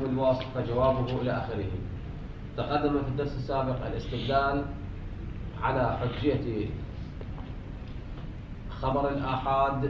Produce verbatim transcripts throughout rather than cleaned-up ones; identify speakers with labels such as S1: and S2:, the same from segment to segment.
S1: مفهوم الوصف فجوابه إلى آخره. تقدم في الدرس السابق الاستدلال على حجية خبر الآحاد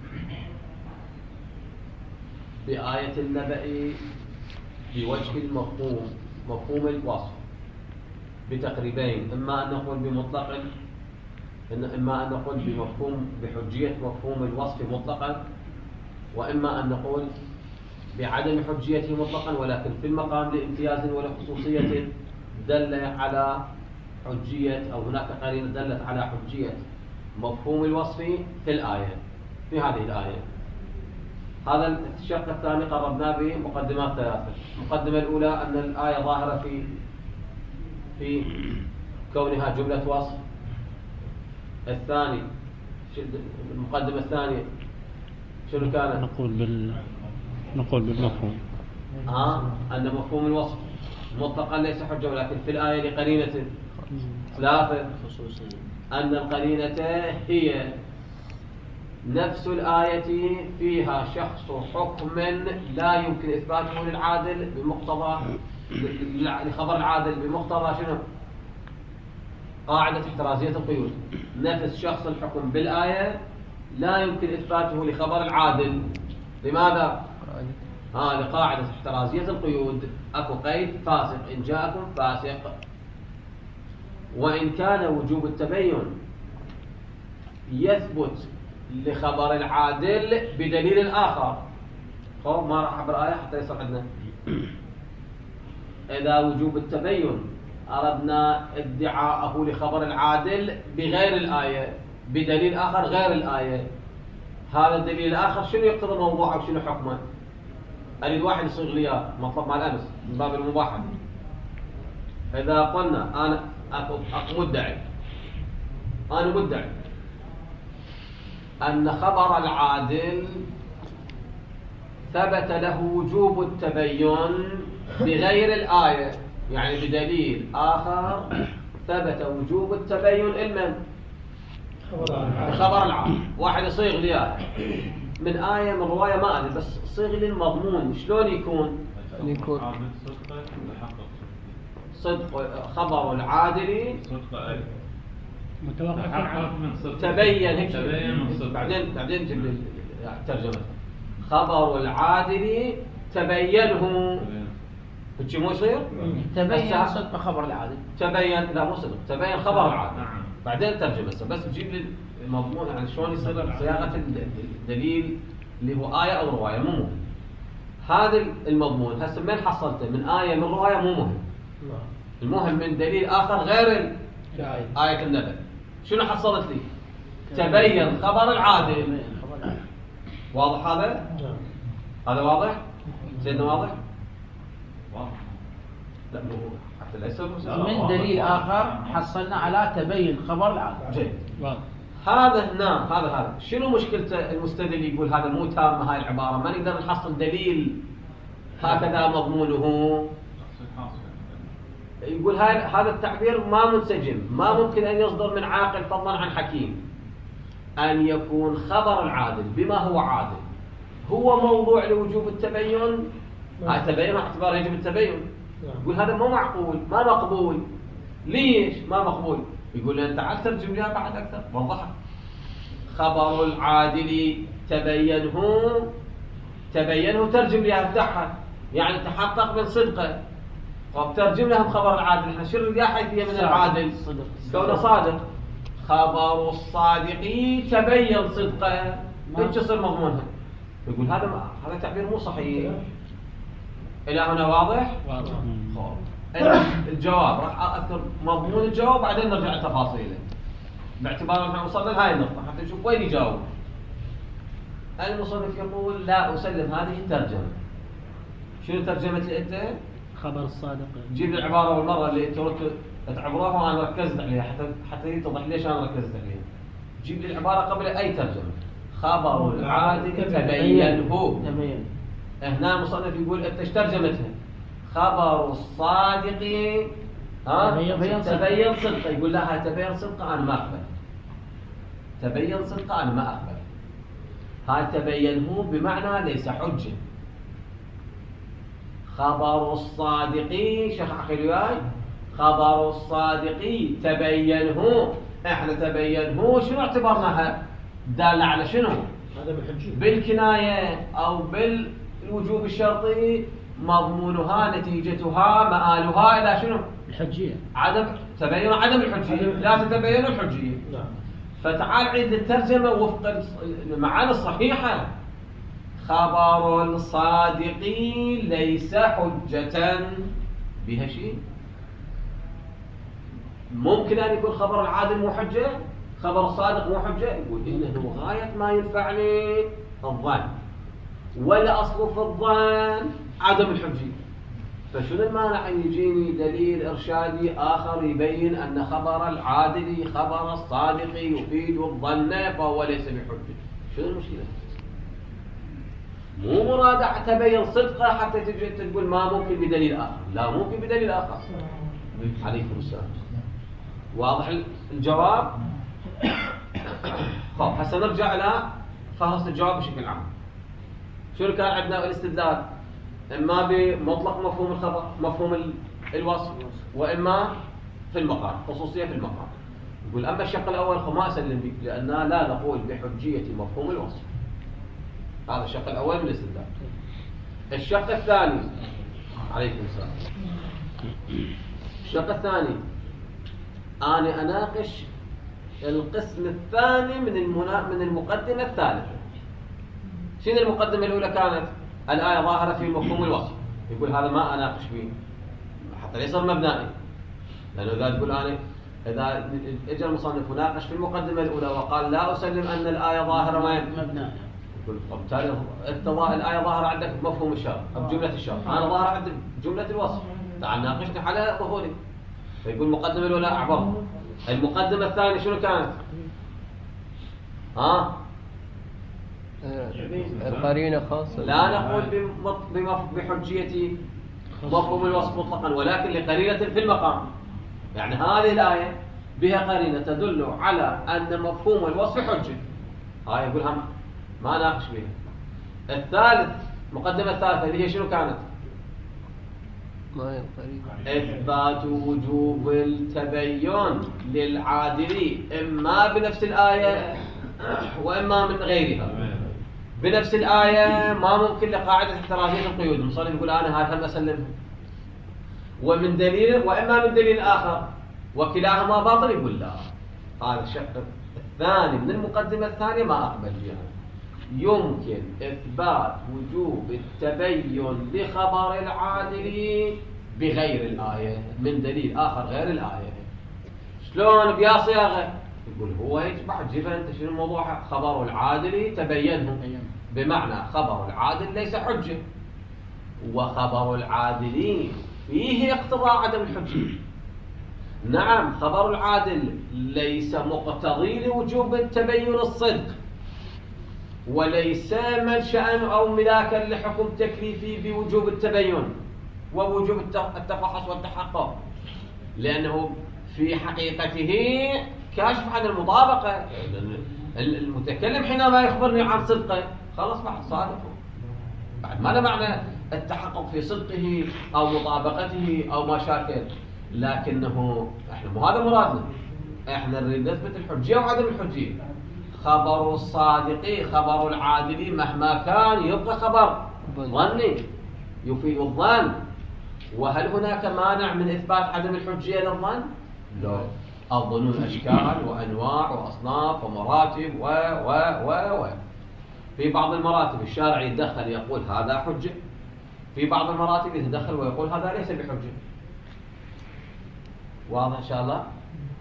S1: بآية النبأ بوجه المفهوم مفهوم الوصف بتقريبين، إما أن نقول بمطلق، إما أن نقول بمفهوم بحجية مفهوم الوصف مطلقا، وإما أن نقول بعدم حجيته مطلقا ولكن في المقام لامتياز ولخصوصية دل على حجية، أو هناك قرينة دلت على حجية مفهوم الوصف في الآية في هذه الآية. هذا الشق الثاني قربنا بمقدمات ثلاثة. المقدمة الأولى أن الآية ظاهرة في في كونها جملة وصف. الثاني المقدمة الثانية شنو كانت؟
S2: نقول بال نقول بالمفهوم
S1: ها أن مفهوم الوصف مطلقا ليس حجة، ولكن في الآية لقرينة. ثلاثة أن القرينة هي نفس الآية فيها شخص حكم لا يمكن إثباته للعادل بمقتضى لخبر العادل بمقتضى شنو؟ قاعدة احترازية القيود. نفس شخص الحكم بالآية لا يمكن إثباته لخبر العادل. لماذا؟ آه لقاعدة احترازية القيود. أكو قيد فاسق، إن جاءكم فاسق. وإن كان وجوب التبين يثبت لخبر العادل بدليل آخر. خب ما راح أعبر آية حتى يصل عندنا. إذا وجوب التبين أردنا ادعاءه لخبر العادل بغير الآية بدليل آخر غير الآية، هذا الدليل الآخر شنو يقتضي الموضوع أو شنو حكمه؟ أريد واحد يصيغ لي مطلب مع الأمس من باب المباحثة. إذا قلنا أنا أكو مدعي أنا مدعي أن خبر العادل ثبت له وجوب التبين بغير الآية، يعني بدليل آخر ثبت وجوب التبين لمن؟ خبر العادل. واحد يصيغ لي آية من آية من رواية ما أدري، بس صيغ لي المضمون شلون يكون؟ يكون صدق خبر العادل تبين هيك بعدين بعدين نجيب لي الترجمة. خبر العادل تبينه هيك مو يصير؟
S3: تبين صدق خبر العادل.
S1: تبين لا مو صدق، تبين خبر العادل. بعدين ترجمة بس تجيب لي المضمون يعني شلون يصير صياغة الدليل اللي هو آية أو رواية مو مهم. هذا المضمون هسه من حصلته من آية من رواية مو مهم. المهم من دليل آخر غير آية النبأ. شنو حصلت لي؟ تبين خبر العادل. واضح هذا؟ هذا واضح؟ سيدنا واضح؟ واضح. لا مو حتى ليس
S3: من دليل آخر حصلنا على تبين خبر العادل.
S1: جيد. هذا هنا هذا هذا شنو مشكلته؟ المستدل يقول هذا مو تام هاي العبارة، ما نقدر نحصل دليل هكذا مضمونه. يقول هاي هذا التعبير ما منسجم، ما ممكن أن يصدر من عاقل فضلا عن حكيم. أن يكون خبر العادل بما هو عادل هو موضوع لوجوب التبين. هاي تبين اعتبار يجب التبين. يقول هذا مو معقول، ما مقبول. ليش ما مقبول؟ يقول أنت تعال ترجم لها بعد أكثر وضحها. خبر العادل تبينه تبينه ترجم لها افتحها، يعني تحقق من صدقه. طب ترجم لهم خبر العادل، احنا شو يا حيثية من العادل؟ كونه صادق. خبر الصادق تبين صدقه، ايش يصير مضمونها؟ يقول هذا هذا تعبير مو صحيح. الى هنا واضح؟
S2: واضح.
S1: الجواب راح اذكر مضمون الجواب بعدين نرجع لتفاصيله، باعتبار ان احنا وصلنا لهاي النقطه حتى نشوف وين يجاوب. المصنف يقول لا اسلم هذه الترجمه. شنو ترجمه انت؟
S2: خبر الصادق.
S1: جيب لي العباره بالمره اللي تردت تعبروها وانا ركزت عليها حتى حتى يتضح ليش انا ركزت عليها. جيب لي العباره قبل اي ترجمه. خبر العادل تبينه.
S3: تبين.
S1: هنا المصنف يقول انت ايش ترجمتها؟ خبر الصادق ها تبين صدقه. يقول لا هاي تبين صدقه انا ما اقبل. تبين صدقه انا ما اقبل. هاي تبينه بمعنى ليس حجه. خبر الصادقي شيخ عقيل وياي خبر الصادقي تبينه احنا تبينه شنو اعتبرناها دالة على شنو بالكناية او بالوجوب الشرطي مضمونها نتيجتها مآلها الى شنو
S3: الحجية
S1: عدم تبين عدم الحجية لا تتبين الحجية
S4: نعم.
S1: فتعال عيد الترجمة وفق المعاني الصحيحة خبر الصادقي ليس حجة بها شيء ممكن أن يكون خبر العادل مو حجة خبر الصادق مو حجة يقول إنه غاية ما ينفعني الظن ولا أصل في الظن عدم الحجية فشنو المانع أن يجيني دليل إرشادي آخر يبين أن خبر العادل خبر الصادق يفيد الظن فهو ليس بحجة شنو المشكلة؟ مو مراد تبين صدقه حتى تجي تقول ما ممكن بدليل آخر لا ممكن بدليل آخر عليكم السلام واضح الجواب؟ خب هسه نرجع إلى فهرس الجواب بشكل عام شنو كان عندنا الاستدلال؟ إما بمطلق مفهوم الخبر مفهوم الوصف وإما في المقام خصوصية في المقام يقول أما الشق الأول فما أسلم به لأننا لا نقول بحجية مفهوم الوصف هذا الشق الأول من الاستدلال الشق الثاني عليكم السلام الشق الثاني أنا أناقش القسم الثاني من المنا... من المقدمة الثالثة شنو المقدمة الأولى كانت الآية ظاهرة في مفهوم الوصف يقول هذا ما أناقش فيه حتى ليس مبنائي لأنه إذا تقول أنا إذا إجا المصنف وناقش في المقدمة الأولى وقال لا أسلم أن الآية ظاهرة وين
S3: مبنائي
S1: يقول بالتالي الآية ظاهرة عندك مفهوم الشرط أو جملة الشرط أنا ظاهرة عندك جملة الوصف تعال ناقشني على ظهوري فيقول المقدمة الأولى أعبر المقدمة الثانية شنو كانت؟ ها؟
S4: القرينة خاصة
S1: لا نقول بحجية مفهوم الوصف مطلقا ولكن لقرينة في المقام يعني هذه الآية بها قرينة تدل على أن مفهوم الوصف حجة هاي يقولها ما ناقش بها الثالث مقدمة الثالثة اللي هي شنو كانت؟
S4: ما هي القرينة
S1: إثبات وجوب التبين للعادل إما بنفس الآية وإما من غيرها بنفس الآية ما ممكن لقاعدة احترازية القيود المصنف يقول أنا هذا هم أسلمه ومن دليل وإما من دليل آخر وكلاهما باطل يقول لا هذا الشق الثاني من المقدمة الثانية ما أقبل بها يمكن إثبات وجوب التبين لخبر العادل بغير الآية من دليل آخر غير الآية شلون بيا صياغة يقول هو يتبع جيبها أنت شنو الموضوع خبر العادل تبينه بمعنى خبر العادل ليس حجة وخبر العادل فيه اقتضاء عدم الحجة نعم خبر العادل ليس مقتضي لوجوب التبين الصدق وليس منشأ أو ملاكا لحكم تكليفي بوجوب التبين ووجوب التفحص والتحقق لأنه في حقيقته كاشف عن المطابقة المتكلم حينما يخبرني عن صدقه خلاص بعد صادق بعد ما له معنى التحقق في صدقه أو مطابقته أو ما شاكل لكنه احنا مو هذا مرادنا احنا نريد نثبت الحجية وعدم الحجية خبر الصادق خبر العادل مهما كان يبقى خبر ظني يفيد الظن وهل هناك مانع من إثبات عدم الحجية للظن؟ لا الظنون أشكال وأنواع وأصناف ومراتب و و و و في بعض المراتب الشارع يتدخل يقول هذا حجة في بعض المراتب يتدخل ويقول هذا ليس بحجة واضح إن شاء الله؟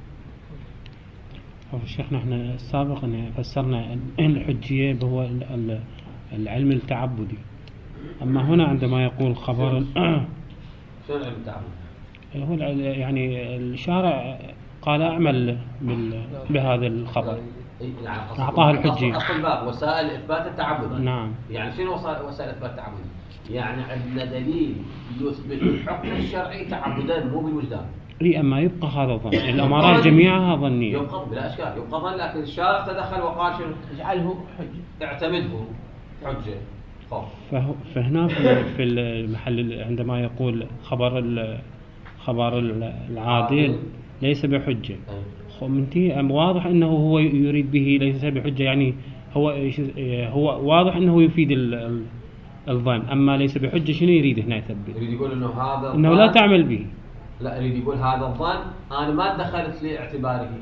S2: شيخنا احنا سابقا فسرنا الحجية بهو العلم التعبدي أما هنا عندما يقول خبر
S1: شو العلم التعبدي؟
S2: هو يعني الشارع قال أعمل بهذا الخبر
S1: يعني
S2: أعطاه الحجية
S1: أصل الباب وسائل إثبات التعبد
S2: نعم
S1: يعني شنو وسائل إثبات التعبد؟ يعني عندنا دليل يثبت الحكم الشرعي تعبدا مو بالوجدان
S2: اي اما يبقى هذا ظن الامارات جميعها ظنيه
S1: يبقى بلا اشكال يبقى ظن لكن الشارع تدخل وقال شنو
S3: اجعله حجه
S1: اعتمده حجه
S2: فه- فهنا في في المحل عندما يقول خبر ال- خبر ال- العادل ليس بحجة، خو منتهي أم واضح أنه هو يريد به ليس بحجة، يعني هو هو واضح أنه يفيد ال- ال- الظن، أما ليس بحجة شنو يريد هنا يثبت؟
S1: يريد يقول انه هذا
S2: أنه لا
S1: الظن-
S2: تعمل به.
S1: لا، يريد يقول هذا الظن انا ما دخلت لاعتباره،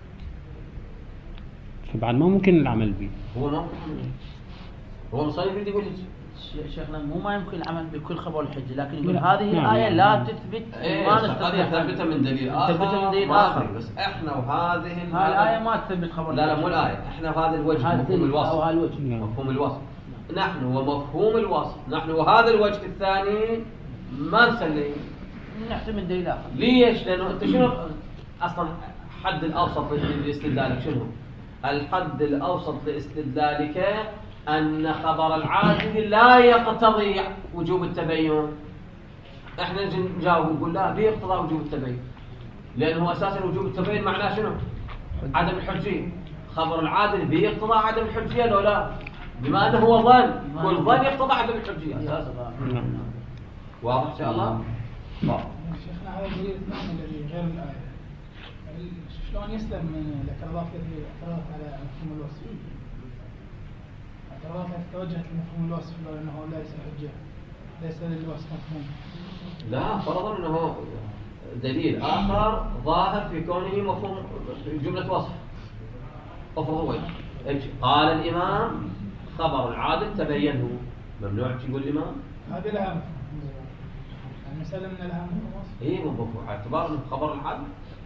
S2: فبعد ما ممكن العمل به.
S1: هو ما هو مصنف يريد يقول هيك.
S3: ش- شيخنا مو ما يمكن العمل بكل خبر الحجة، لكن يقول
S2: لا.
S3: هذه
S2: نعم.
S3: الآية لا تثبت
S1: ايه
S3: ما
S1: قد
S3: نستطيع
S1: نثبتها من دليل اخر،
S3: نثبتها من دليل
S1: ما
S3: آخر.
S1: أدري، بس احنا وهذه ال-
S3: هاي الآية ما تثبت خبر
S1: لا لا
S3: الحجة.
S1: مو الآية، احنا بهذا الوجه
S3: هذا
S1: مفهوم
S3: الدليل أو
S1: الوصف،
S3: هالوجه.
S2: نعم.
S1: مفهوم الوصف نحن ومفهوم الوصف، نحن وهذا الوجه الثاني ما نسلم.
S3: نحتمل دليل آخر.
S1: ليش؟ لأنه أنت شنو أصلا حد الأوسط لاستدلالك شنو؟ الحد الأوسط لاستدلالك أن خبر العادل لا يقتضي وجوب التبين. احنا نجي نجاوب ونقول لا بيقتضى وجوب التبين، لأنه أساسا وجوب التبين معناه شنو؟ عدم الحجية. خبر العادل بيقتضى عدم الحجية لو لا؟ بما أنه هو ظن، والظن يقتضى عدم الحجية أساسا.
S2: نعم.
S1: واضح إن شاء الله؟ واضح.
S5: شيخنا هذا الدليل الثاني الذي غير الآية، شلون يسلم من الاعتراضات التي اعترضت على مفهوم الوصف؟ اعتراضات التي توجهت لمفهوم الوصف لو انه ليس حجة، ليس للوصف مفهوم.
S1: لا، فرضا انه دليل اخر ظاهر في كونه مفهوم جملة وصف. افرض وجه اجي قال الامام خبر العادل تبينه، ممنوع يقول الامام؟
S5: هذه لها مفهوم، يعني مسألة من لها مفهوم وصف.
S1: اي مفهوم، اعتبار انه خبر العادل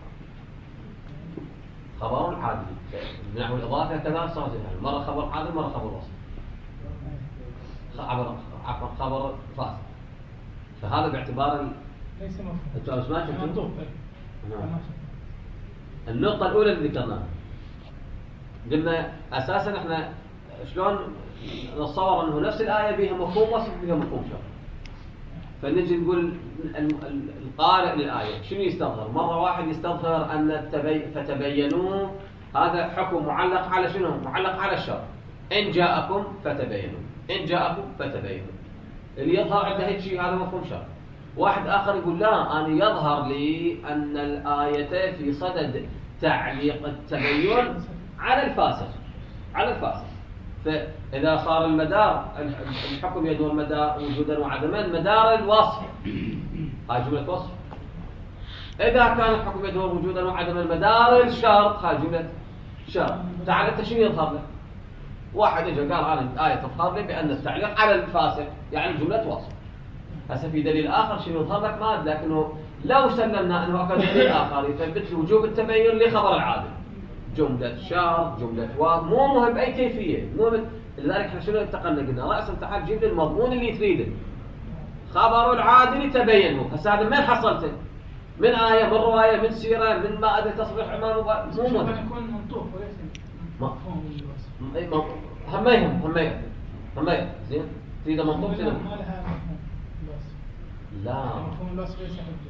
S1: خبر العادل نحو الاضافه كذا صارت يعني مره خبر عادل مره خبر وصف، عبر عفوا خبر فاسد، فهذا باعتبار ال...
S5: ليس مفهوم.
S1: انتوا سمعتوا
S5: يعني منطوق.
S1: نعم. النقطة الأولى اللي ذكرناها قلنا أساسا احنا شلون نتصور أنه نفس الآية بها مفهوم وصف بها مفهوم شرط، فنجي نقول القارئ للآية شنو يستظهر؟ مرة واحد يستظهر أن التبي... فتبينوا هذا حكم معلق على شنو؟ معلق على الشرط، إن جاءكم فتبينوا، إن جاءكم فتبينوا، اللي يظهر عنده هيك شيء هذا مفهوم شرط. واحد آخر يقول لا، أنا يظهر لي أن الآية في صدد تعليق التبين على الفاسق، على الفاسق، فإذا صار المدار الحكم يدور مدار وجودا وعدما مدار الوصف، هاي جملة وصف. إذا كان الحكم يدور وجودا وعدما مدار الشرط، هاي جملة شرط. تعال أنت شنو يظهر لك؟ واحد اجى قال أنا الآية تظهر لي بأن التعليق على الفاسق يعني جملة وصف. هسه في دليل آخر شنو يظهر لك ما أدري، لكنه لو سلمنا أنه أكد دليل آخر يثبت وجوب التبين لخبر العادل، جملة شرط، جملة واو، مو مهم أي كيفية، مو مهم. لذلك احنا شنو انتقلنا قلنا رأسا تعال جيب لي المضمون اللي تريده. خبر العادل تبين، هسه هذا من حصلته؟ من آية، من رواية، من سيرة، من ما أدري تصريح إمام، مو مهم.
S5: ممكن يكون منطوق وليس مفهوم الوصف.
S1: أي منطوق، هم ما يهم، هم ما يهم، هم ما يهم، زين؟ تريده منطوق
S5: لا،
S1: كذا؟
S5: ما لها مفهوم الوصف.
S1: لا
S5: مفهوم الوصف ليس حجة.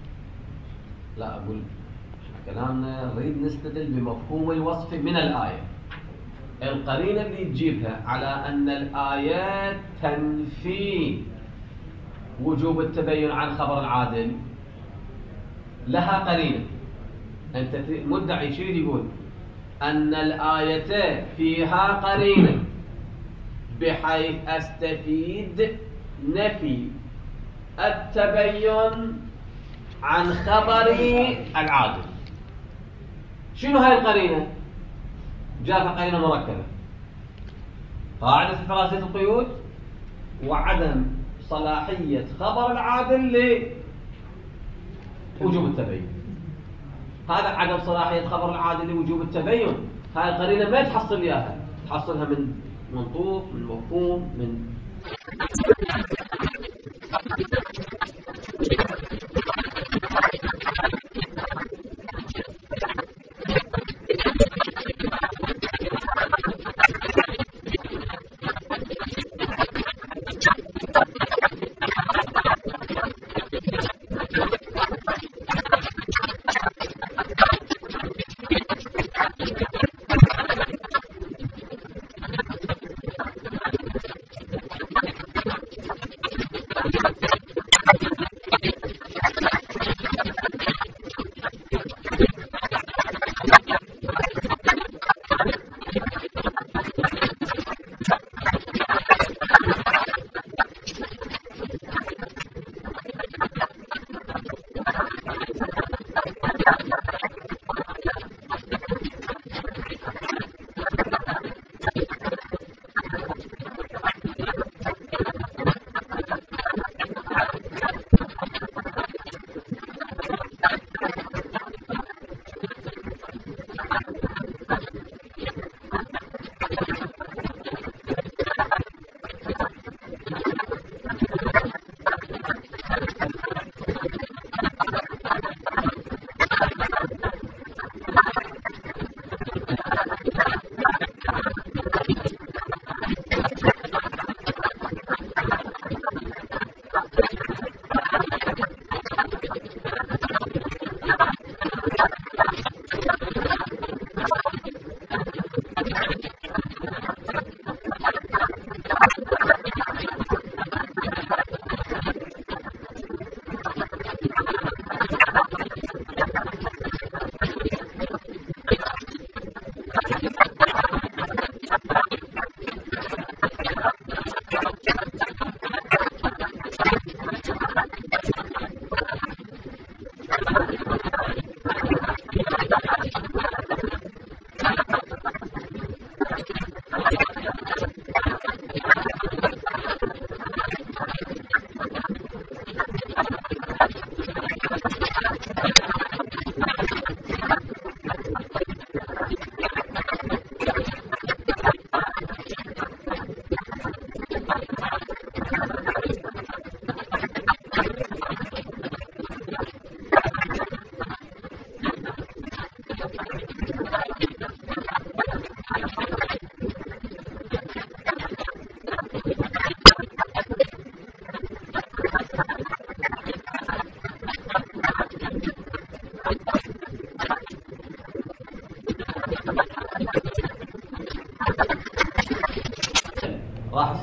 S1: لا أقول كلامنا نريد نستدل بمفهوم الوصف من الآية. القرينة اللي تجيبها على أن الآيات تنفي وجوب التبين عن خبر العادل لها قرينة. أنت مدعي شيء يقول أن الآيتين فيها قرينة بحيث أستفيد نفي التبين عن خبر العادل. شنو هاي القرينة؟ جاءت قرينة مركبة، قاعدة ثلاثة القيود وعدم صلاحية خبر العادل لوجوب التبين. هذا عدم صلاحية خبر العادل لوجوب التبين، هاي القرينة ما تحصل إياها، تحصلها من منطوق، من مفهوم، من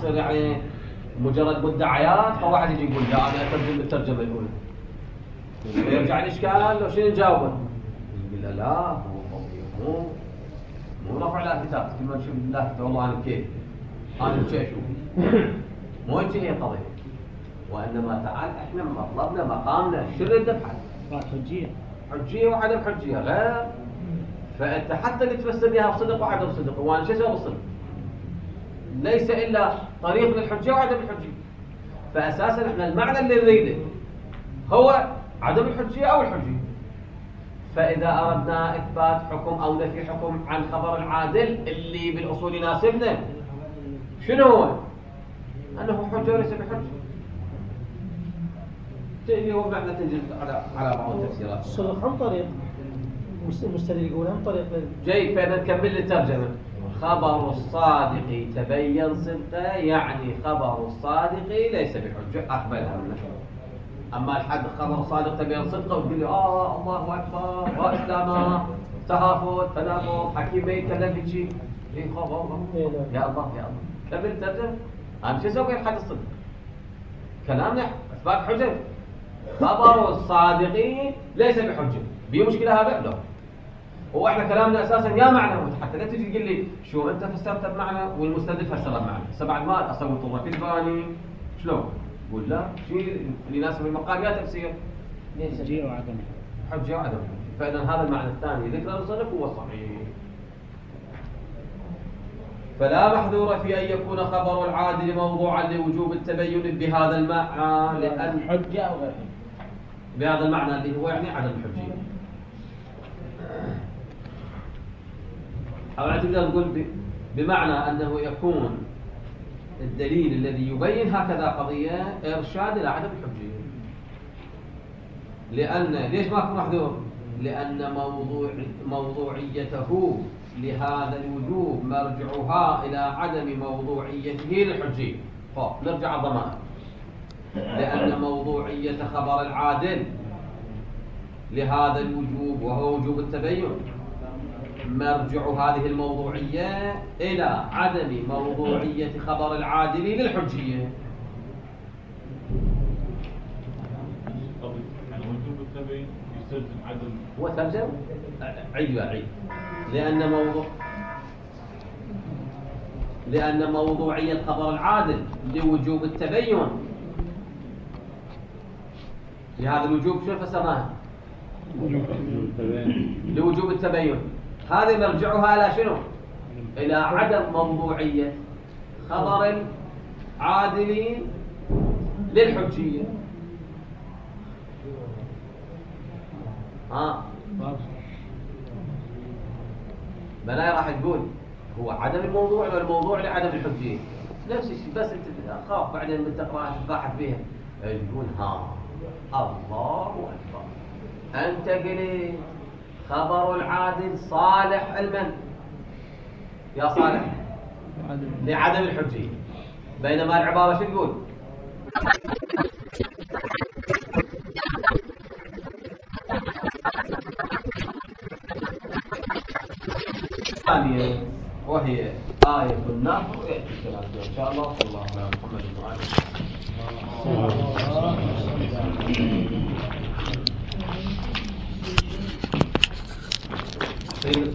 S1: تصير يعني مجرد مدعيات، فواحد يجي يقول لا انا اترجم بالترجمه الاولى، يرجع الاشكال لو شنو نجاوبه؟ يقول له لا هو مو مو رفع لافتات كما نشوف اللافته والله انا كيف انا شو اشوف مو هي القضيه، وانما تعال احنا مطلبنا مقامنا شنو نبحث؟
S3: حجيه
S1: حجيه وعدم حجيه غير، فانت حتى اللي تفسر بها بصدق وعدم صدق، وانا شو اسوي بالصدق؟ ليس الا طريق للحجيه وعدم الحجيه، فاساسا احنا المعنى اللي نريده هو عدم الحجيه او الحجيه. فاذا اردنا اثبات حكم او نفي حكم عن خبر العادل اللي بالاصول يناسبنا شنو هو؟ انه حجه وليس بحجه. اللي هو معنى تنجز على على بعض التفسيرات.
S6: الصدق عن طريق المستدل يقول عن طريق
S1: جيد، فإذا نكمل الترجمة. خبر الصادق تبين صدقه، يعني خبر الصادق ليس بحجة، أقبلها منه. أما الحد خبر الصادق تبين صدقه وتقول لي آه الله أكبر وإسلاما تهافت تنافر حكيم بيت كلام بيجي إيه خبر يا الله يا الله كمل الترجمة. أنا شو أسوي في حد الصدق؟ كلامنا إثبات حجة. خبر الصادقين ليس بحجة، بيه مشكلة هذا؟ لا. هو احنا كلامنا اساسا يا معنى حتى لا تجي تقول لي شو انت فسرت بمعنى والمستدل فسر بمعنى، هسه بعد ما اسوي طرق الباني شلون؟ قول لا شيء اللي يناسب المقام يا تفسير
S3: حجيه وعدم
S1: حجة وعدم حجة. فاذا هذا المعنى الثاني ذكر الصدق هو صحيح. فلا محذور في ان يكون خبر العادل موضوعا لوجوب التبين بهذا المعنى، لان
S3: حجه او غير
S1: بهذا المعنى اللي هو يعني عدم الحجية. أو نقدر نقول بمعنى أنه يكون الدليل الذي يبين هكذا قضية إرشاد إلى عدم الحجية. لأن ليش ما يكون محذور؟ لأن موضوع موضوعيته لهذا الوجوب مرجعها إلى عدم موضوعيته للحجية. طيب نرجع الضمان. لأن موضوعية خبر العادل لهذا الوجوب وهو وجوب التبين مرجع هذه الموضوعية إلى عدم موضوعية خبر العادل للحجية.
S7: يعني وجوب التبين يستلزم عدم
S1: هو ترجم عيد وعيد. لأن موضوع لأن موضوعية خبر العادل لوجوب التبين لهذا الوجوب شو فسرناها؟ لوجوب التبين. هذه مرجعها إلى شنو؟ إلى عدم موضوعية خبر العادل للحجية. ها بلا راح تقول هو عدم الموضوع ولا الموضوع لعدم الحجية نفس الشيء، بس انت خاف بعدين من تقرأ تباحث بها تقول ها الله أكبر أنت قلت خبر العادل صالح علما يا صالح لعدم الحجية، بينما العبارة شو تقول؟ ثانية وهي آية النصر ويأتي الكلام إن شاء الله. صلى الله على محمد وعلى آله.